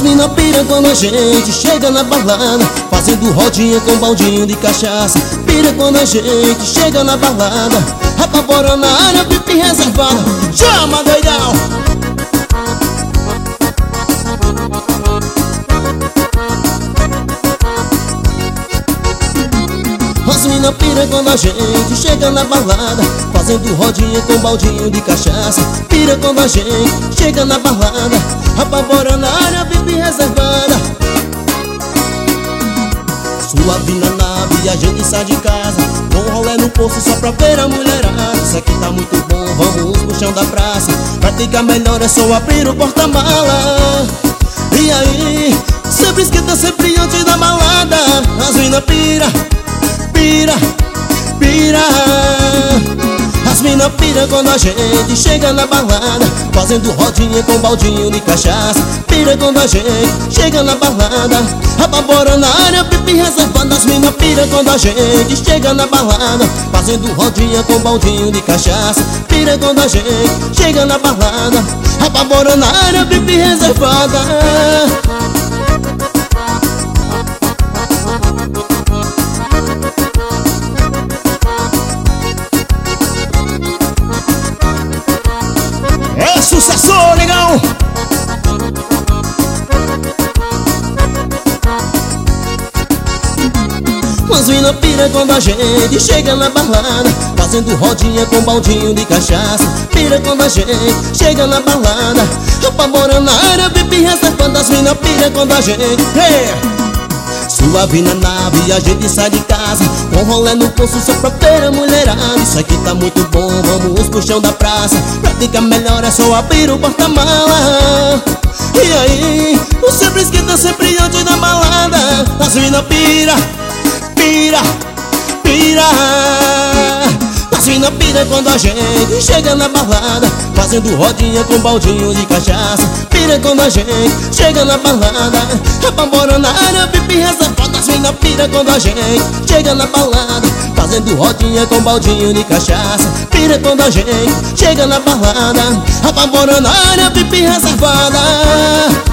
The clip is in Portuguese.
As mina pira quando a gente chega na balada, fazendo rodinha com baldinho de cachaça. Pira quando a gente chega na balada, apavora na área, VIP reservada. Chama, doidão! As mina pira quando a gente chega na balada, fazendo rodinha com baldinho de cachaça. Pira quando a gente chega na balada, apavora na área, VIP reservada. Suave na nave, a gente sai de casa, com rolê no poço só pra ver a mulherada. Isso aqui tá muito bom, vamos pro chão da praça. Praticar melhor é só abrir o porta-mala. E aí, sempre esquenta, sempre antes da balada. As mina pira, pira, pira. As mina pira quando a gente chega na balada, fazendo rodinha com baldinho de cachaça. Pira quando a gente chega na balada, apavora na área, VIP reservada. As mina pira quando a gente chega na balada, fazendo rodinha com baldinho de cachaça. Pira quando a gente chega na balada, apavora na área, VIP reservada. É sucesso, legal! As mina pira quando a gente chega na balada, fazendo rodinha com baldinho de cachaça. Pira quando a gente chega na balada, apavora na área, VIP reservada. As mina pira quando a gente suave na nave, a gente sai de casa, com rolê no poço só pra ver a mulherada. Isso aqui tá muito bom, vamos pro chão da praça. Praticar melhor é só abrir o porta-mala. E aí, o sempre esquenta, sempre antes da balada. As mina pira, pira, pira. As mina pira quando a gente chega na balada, fazendo rodinha com baldinho de cachaça. Pira quando a gente chega na balada, apavora na área, VIP reservada. As mina pira quando a gente chega na balada, fazendo rodinha com baldinho de cachaça. Pira quando a gente chega na balada, apavora na área, VIP reservada.